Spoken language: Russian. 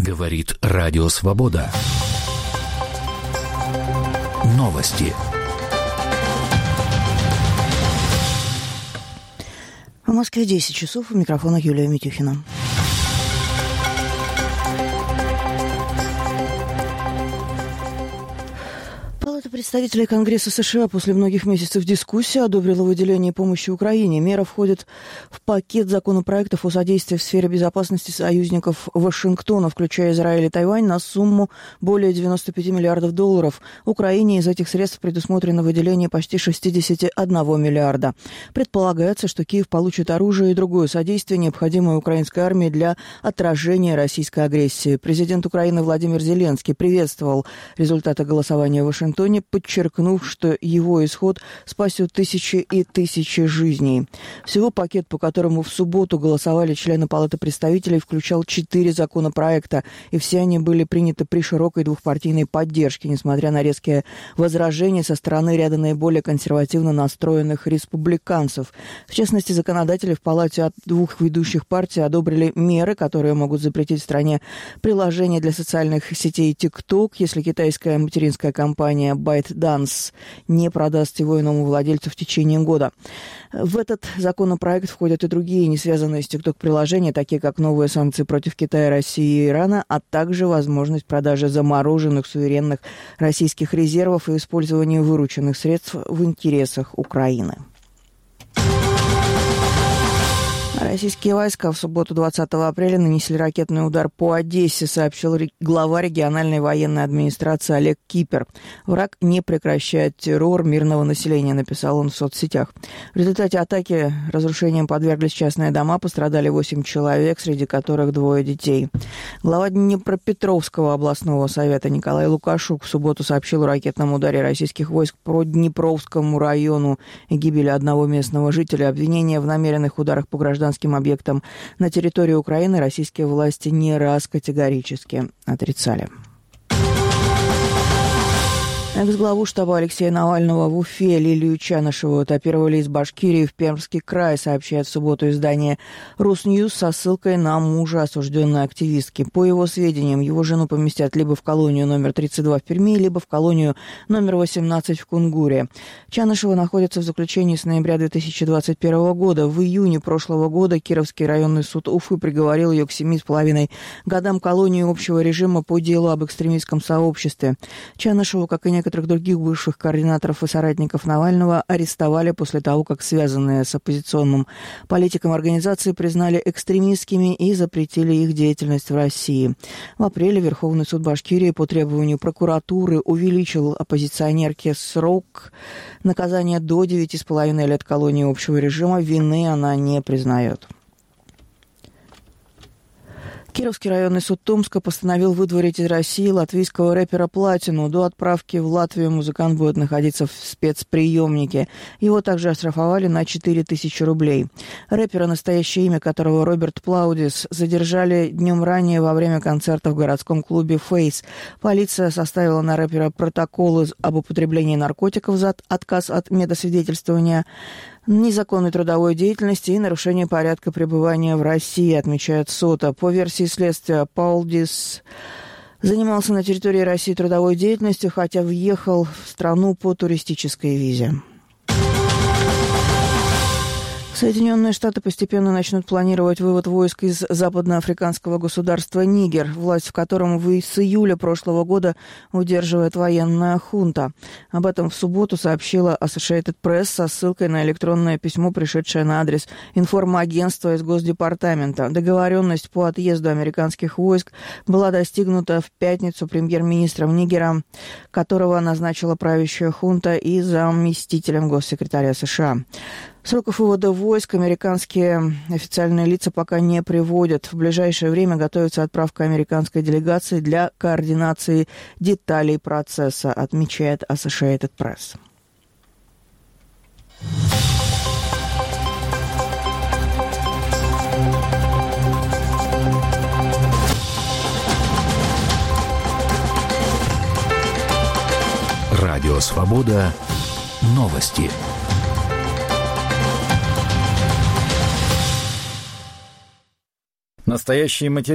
Говорит Радио Свобода. Новости. В Москве 10 часов. У микрофона Юлия Митюхина. Палата представителей Конгресса США после многих месяцев дискуссии одобрила выделение помощи Украине. Мера входит в пакет законопроектов о содействии в сфере безопасности союзников Вашингтона, включая Израиль и Тайвань, на сумму более $95 миллиардов. Украине из этих средств предусмотрено выделение почти 61 миллиарда. Предполагается, что Киев получит оружие и другое содействие, необходимое украинской армии для отражения российской агрессии. Президент Украины Владимир Зеленский приветствовал результаты голосования в Вашингтоне, подчеркнув, что его исход спасет тысячи и тысячи жизней. Всего пакет, по которому в субботу голосовали члены Палаты представителей, включал 4 законопроекта, и все они были приняты при широкой двухпартийной поддержке, несмотря на резкие возражения со стороны ряда наиболее консервативно настроенных республиканцев. В частности, законодатели в Палате от двух ведущих партий одобрили меры, которые могут запретить в стране приложение для социальных сетей TikTok, если китайская материнская компания ByteDance не продаст его иному владельцу в течение года. В этот законопроект входят и другие, не связанные с TikTok приложения, такие как новые санкции против Китая, России и Ирана, а также возможность продажи замороженных суверенных российских резервов и использования вырученных средств в интересах Украины. Российские войска в субботу 20 апреля нанесли ракетный удар по Одессе, сообщил глава региональной военной администрации Олег Кипер. Враг не прекращает террор мирного населения, написал он в соцсетях. В результате атаки разрушением подверглись частные дома, пострадали 8 человек, среди которых 2 детей. Глава Днепропетровского областного совета Николай Лукашук в субботу сообщил о ракетном ударе российских войск по Днепровскому району и гибели одного местного жителя. Обвинения в намеренных ударах по гражданским объектам на территории Украины российские власти не раз категорически отрицали. Экс-главу штаба Алексея Навального в Уфе Лилию Чанышеву этапировали из Башкирии в Пермский край, сообщает в субботу издание «Русньюз» со ссылкой на мужа осужденной активистки. По его сведениям, его жену поместят либо в колонию номер 32 в Перми, либо в колонию номер 18 в Кунгуре. Чанышева находится в заключении с ноября 2021 года. В июне прошлого года Кировский районный суд Уфы приговорил ее к 7,5 годам колонии общего режима по делу об экстремистском сообществе. Чанышеву, как и некоторых других бывших координаторов и соратников Навального, арестовали после того, как связанные с оппозиционным политиком организации признали экстремистскими и запретили их деятельность в России. В апреле Верховный суд Башкирии по требованию прокуратуры увеличил оппозиционерке срок наказания до 9,5 лет колонии общего режима. Вины она не признает. Кировский районный суд Томска постановил выдворить из России латвийского рэпера Платину. До отправки в Латвию музыкант будет находиться в спецприемнике. Его также оштрафовали на 4000 рублей. Рэпера, настоящее имя которого Роберт Плаудис, задержали днем ранее во время концерта в городском клубе «Фейс». Полиция составила на рэпера протоколы об употреблении наркотиков за отказ от медосвидетельствования, незаконной трудовой деятельности и нарушение порядка пребывания в России, отмечает СОТА. По версии следствия, Паулдис занимался на территории России трудовой деятельностью, хотя въехал в страну по туристической визе. Соединенные Штаты постепенно начнут планировать вывод войск из западноафриканского государства Нигер, власть в котором с июля прошлого года удерживает военная хунта. Об этом в субботу сообщила Associated Press со ссылкой на электронное письмо, пришедшее на адрес информагентства из Госдепартамента. Договоренность по отъезду американских войск была достигнута в пятницу премьер-министром Нигера, которого назначила правящая хунта, и заместителем госсекретаря США. Сроков вывода войск американские официальные лица пока не приводят. В ближайшее время готовится отправка американской делегации для координации деталей процесса, отмечает Associated Press. Радио Свобода. Новости. Настоящие материалы.